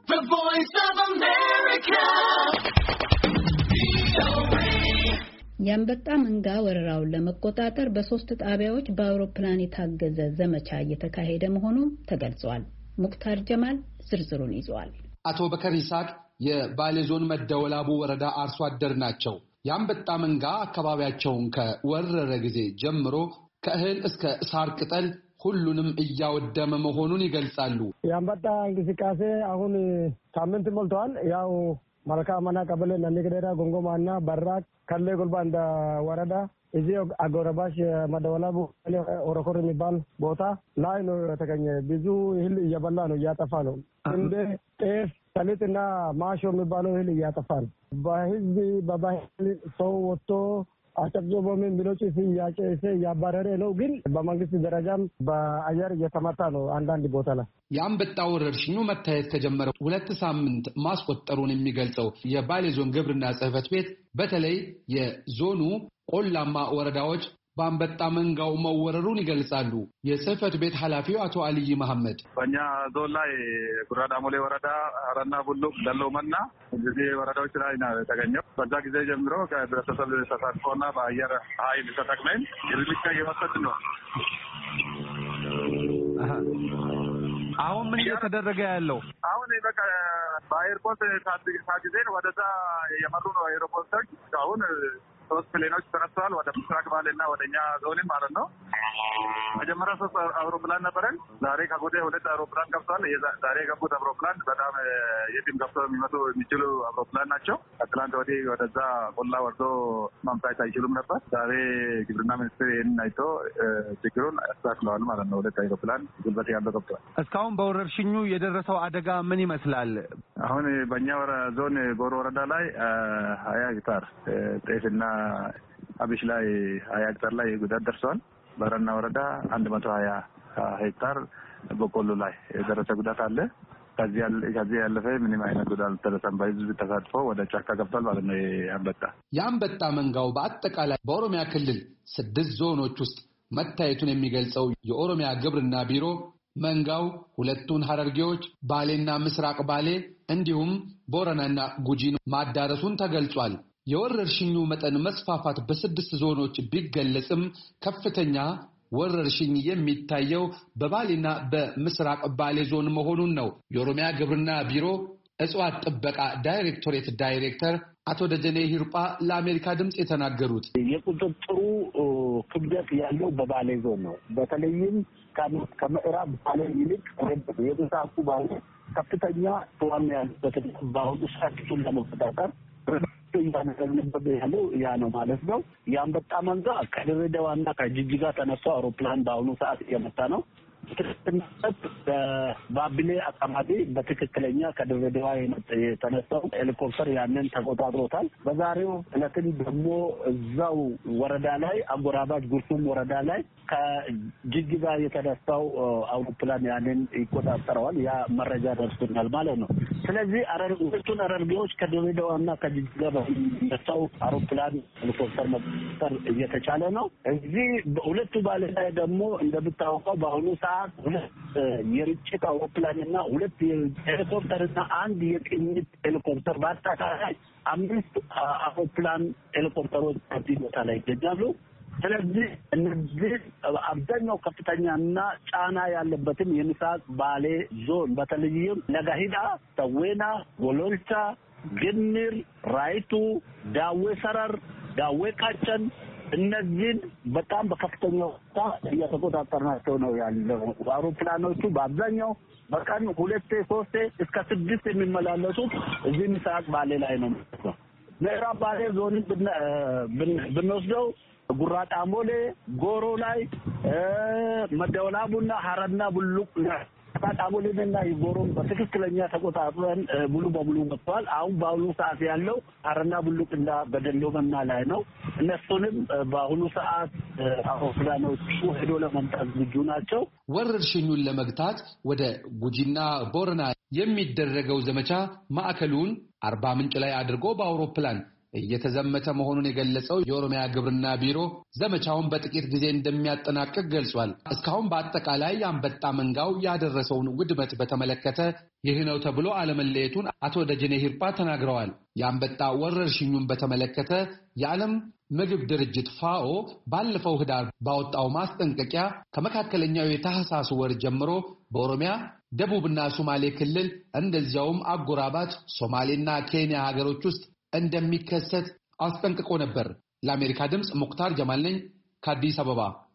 The Voice of America. የአንበጣ መንጋ ወረራውን ለመቆጣጠር በ3 ጣቢያዎች በአውሮፕላን የታገዘ ዘመቻ እየተካሄደ መሆኑ ተገልጿል። ሙክታር ጀማል ዝርዝሩን ይዟል። አቶ በከር ይሳቅ የባሌ ዞን መደወላቡ ወረዳ አርሶ አደር ናቸው። የአንበጣ መንጋ አካባቢያቸውን ከወረረ ጊዜ ጀምሮ ከእህል እስከ ሳር ቅጠል ሁሉንም እያወደመ መሆኑን ይገልጻሉ። የአንበጣ እንቅስቃሴ አሁን ሳምንት ሞልቷል። ያው መልካማና ቀበሌ ነኒገደራ ጎንጎማና በራቅ ከሌ ጎልባ እንደ ወረዳ እዚህ አጎራባሽ መደወላቡ ኦሮኮር የሚባል ቦታ ላይ ነው የተገኘ። ብዙ እህል እየበላ ነው፣ እያጠፋ ነው። እንደ ጤፍ፣ ሰሊጥና ማሾ የሚባለው እህል እያጠፋ ነው። በህዝብ በባህል ሰው ወጥቶ አጨብጭቦ ምን ብሎች ሲያጨሰ ያባረረ ነው። ግን በመንግስት ደረጃም በአየር እየተመታ ነው። አንዳንድ ቦታ ላይ የአንበጣ ወረርሽኙ መታየት ከጀመረ 2 ሳምንት ማስቆጠሩን የሚገልጸው የባሌ ዞን ግብርና ጽሕፈት ቤት በተለይ የዞኑ ቆላማ ወረዳዎች በአንበጣ መንጋው መወረሩን ይገልጻሉ። የጽሕፈት ቤት ኃላፊው አቶ አልይ መሐመድ በእኛ ዞን ላይ ጉራዳሞሌ ወረዳ፣ አረና ቡሉቅ፣ ደሎመና እዚህ ወረዳዎች ላይ ነው የተገኘው። በዛ ጊዜ ጀምሮ ከህብረተሰብ ተሳትፎና በአየር ኃይል ተጠቅመን እርምጃ እየወሰድን ነው። አሁን ምን እየተደረገ ያለው? አሁን በቃ በአየርፖርት ታግዘን ወደዛ የመሩ ነው አየርፖርቶች። አሁን 3 ፕሌኖች ተነስተዋል ወደ ምስራቅ ባሌና ወደኛ ዞንም ማለት ነው። መጀመሪያ 3 አውሮፕላን ነበረን። ዛሬ ከጎዴ 2 አውሮፕላን ገብቷል። ዛሬ የገቡት አውሮፕላን በጣም የትም ገብቶ የሚመጡ የሚችሉ አውሮፕላን ናቸው። ከትላንት ወዲህ ወደዛ ቆላ ወርዶ ማምጣት አይችሉም ነበር። ዛሬ ግብርና ሚኒስቴር ይህንን አይቶ ችግሩን አስተካክለዋል ማለት ነው። 2 አውሮፕላን ጉልበት ያለው ገብቷል። እስካሁን በወረርሽኙ የደረሰው አደጋ ምን ይመስላል? አሁን በእኛ ዞን ጎሮ ወረዳ ላይ 20 ሄክታር ጤፍና አብሽ ላይ 20 ሄክታር ላይ ጉዳት ደርሷል። በረና ወረዳ 120 ሄክታር በቆሎ ላይ የደረሰ ጉዳት አለ። ከዚህ ያለፈ ምንም አይነት ጉዳት አልደረሰም። በህዝብ ተሳትፎ ወደ ጫካ ገብቷል ማለት ነው። የአንበጣ መንጋው በአጠቃላይ በኦሮሚያ ክልል 6 ዞኖች ውስጥ መታየቱን የሚገልጸው የኦሮሚያ ግብርና ቢሮ መንጋው 2ቱን ሐረርጌዎች ባሌና ምስራቅ ባሌ እንዲሁም ቦረናና ጉጂን ማዳረሱን ተገልጿል። የወረርሽኙ መጠን መስፋፋት በ6 ዞኖች ቢገለጽም ከፍተኛ ወረርሽኝ የሚታየው በባሌና በምስራቅ ባሌ ዞን መሆኑን ነው የኦሮሚያ ግብርና ቢሮ እጽዋት ጥበቃ ዳይሬክቶሬት ዳይሬክተር አቶ ደጀኔ ሂርጳ ለአሜሪካ ድምጽ የተናገሩት የቁጥጥሩ ክብደት ያለው በባሌ ዞን ነው። በተለይም ከምዕራብ ባሌ ይልቅ የምስራቁ ባሌ ከፍተኛ ተዋና ያለበት በአሁኑ ሰዓት ለመቆጣጠር እያደረግንበት ያለው ያ ነው ማለት ነው። የአንበጣ መንጋ ከድሬዳዋና ከጅጅጋ ተነስቶ አውሮፕላን በአሁኑ ሰዓት እየመጣ ነው። በባቢሌ አካባቢ በትክክለኛ ከድሬዳዋ የተነሳው ሄሊኮፕተር ያንን ተቆጣጥሮታል። በዛሬው ዕለትም ደግሞ እዛው ወረዳ ላይ አጎራባች ጉርሱም ወረዳ ላይ ከጅጅጋ የተነሳው አውሮፕላን ያንን ይቆጣጠረዋል። ያ መረጃ ደርሶናል ማለት ነው። ስለዚህ ሁለቱን ሐረርጌዎች ከድሬዳዋና ከጅጅጋ በተነሳው አውሮፕላን ሄሊኮፕተር መቆጣጠር እየተቻለ ነው። እዚህ ሁለቱ ባሌ ላይ ደግሞ እንደምታውቀው በአሁኑ ሰዓት 2 የርጭት አውሮፕላንና 2 ሄሊኮፕተርና 1 የቅኝት ሄሊኮፕተር በአጠቃላይ 5 አውሮፕላን ሄሊኮፕተሮች ከዚህ ቦታ ላይ ይገኛሉ። ስለዚህ እነዚህ አብዛኛው ከፍተኛና ጫና ያለበትን የምስራቅ ባሌ ዞን በተለይም ለጋሂዳ፣ ሰዌና፣ ጎሎልቻ፣ ግንር፣ ራይቱ፣ ዳዌ ሰረር፣ ዳዌ ቃጨን እነዚህን በጣም በከፍተኛ ሁኔታ እየተቆጣጠርናቸው ነው ያለው። አውሮፕላኖቹ በአብዛኛው በቀን 2-3 እስከ 6 የሚመላለሱት እዚህ ምስራቅ ባሌ ላይ ነው። ምዕራብ ባሌ ዞን ብንወስደው ጉራዳሞሌ፣ ጎሮ ላይ መደወላቡና ሐረና ቡሉቅ ጉራዳሞሌና ጎሮን በትክክለኛ ተቆጣጥረን ሙሉ በሙሉ መጥቷል። አሁን በአሁኑ ሰዓት ያለው ሐረና ቡሉቅና በደሎመና ላይ ነው። እነሱንም በአሁኑ ሰዓት አውሮፕላኖቹ ሄዶ ለመምጣት ዝግጁ ናቸው። ወረርሽኙን ለመግታት ወደ ጉጂና ቦረና የሚደረገው ዘመቻ ማዕከሉን አርባ ምንጭ ላይ አድርጎ በአውሮፕላን እየተዘመተ መሆኑን የገለጸው የኦሮሚያ ግብርና ቢሮ ዘመቻውን በጥቂት ጊዜ እንደሚያጠናቅቅ ገልጿል። እስካሁን በአጠቃላይ አንበጣ መንጋው ያደረሰውን ውድመት በተመለከተ ይህ ነው ተብሎ አለመለየቱን አቶ ደጀኔ ሂርጳ ተናግረዋል። የአንበጣ ወረርሽኙን በተመለከተ የዓለም ምግብ ድርጅት ፋኦ ባለፈው ህዳር ባወጣው ማስጠንቀቂያ ከመካከለኛው የታህሳስ ወር ጀምሮ በኦሮሚያ ደቡብና ሶማሌ ክልል እንደዚያውም አጎራባች ሶማሌና ኬንያ ሀገሮች ውስጥ እንደሚከሰት አስጠንቅቆ ነበር። ለአሜሪካ ድምፅ ሙክታር ጀማል ነኝ ከአዲስ አበባ።